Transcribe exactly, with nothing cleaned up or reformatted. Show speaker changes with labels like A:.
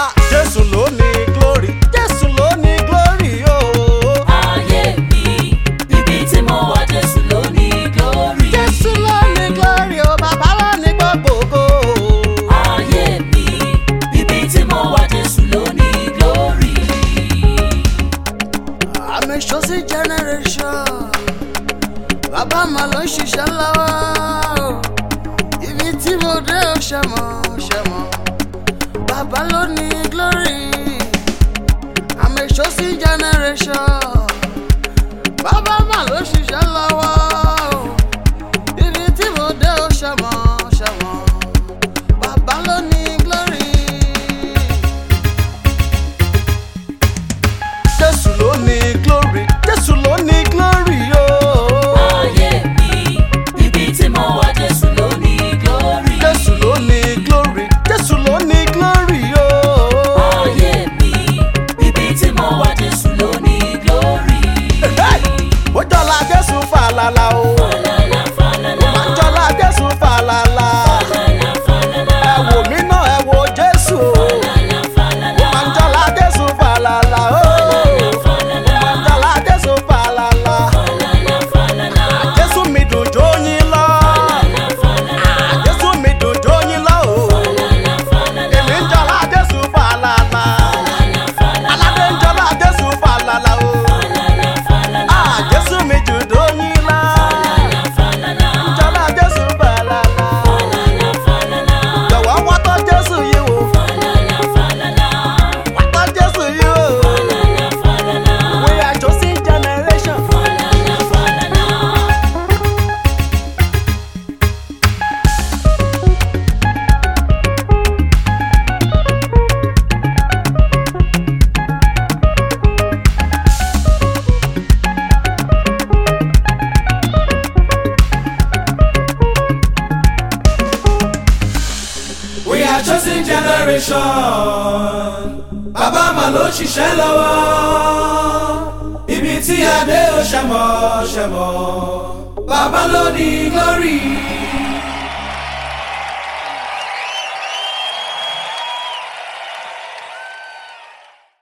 A: Ah, Jésù ló ní glory, Jésù ló ní glory o.
B: Ayé mi, ibi tí mo wà Jésù ló ní glory.
A: Jésù ló ní glory o, bàbá ló ní gbogbo.
B: Ayé mi, ibi tí mo wà Jésù ló ní glory.
A: I'm a chosen generation. Bàbá mà ló ń ṣiṣẹ́ lọ́wọ́. Ibi tí mo dé ó ṣe mọ̀, ṣe mọ̀. Bàbá ló ní glory. I'm a chosen generation. Bàbá mà ló ń ṣiṣẹ́ lọ́wọ́. Ibi tí mo dé ó ṣe mọ̀, ṣe mọ̀. Bàbá ló ní glory. Jésù ló ní glory, Jésù ló ní glory o.
B: Ayé mi, ibi tí mo wà Jésù ló ní glory.
A: Jésù ló ní glory, Jésù ló ní glory o.
B: Ayé mi, ibi tí mo wà Jésù ló ní glory.
A: Ó jọlá Jésù fàlàlà o.
B: Falala, falala,
A: Ó jọlá Jésù fàlàlà.
B: falala, falala,
A: Ẹ wò mí náà, ẹ wo Jésù o.
B: falala, falala,
A: Ó jọlá Jésù fàlàlà o.
B: falala,
A: Ó jọlá Jésù fàlàlà.
B: falala, falala,
A: Jésù mi dùn jó yín lọ.
B: falala, falala,
A: Jésù mi dùn jó yín lọ o.
B: falala, falala,
A: Èmi ń jọlá Jésù fàlàlà. Aládé ń jọlá Jésù fàlàlà o.
B: falala,
A: Ah, Jésù mi dùn jó yín lọ.
B: falala,
A: Jọlá Jésù fàlàlà.
B: falala,
A: Jọ̀wọ́ wá tọ́ Jésù yìí wò.
B: falala, falala,
A: Wá tọ́ Jésù yìí wò.
B: falala,
A: We are chosen generation.
B: falala, falala.
C: We are chosen generation. Bàbá mà ló ṣiṣẹ́ lọ́wọ́. Ibi tí a dé ó ṣẹ̀mọ̀ ṣẹ̀mọ̀. Bàbá ló ní glory.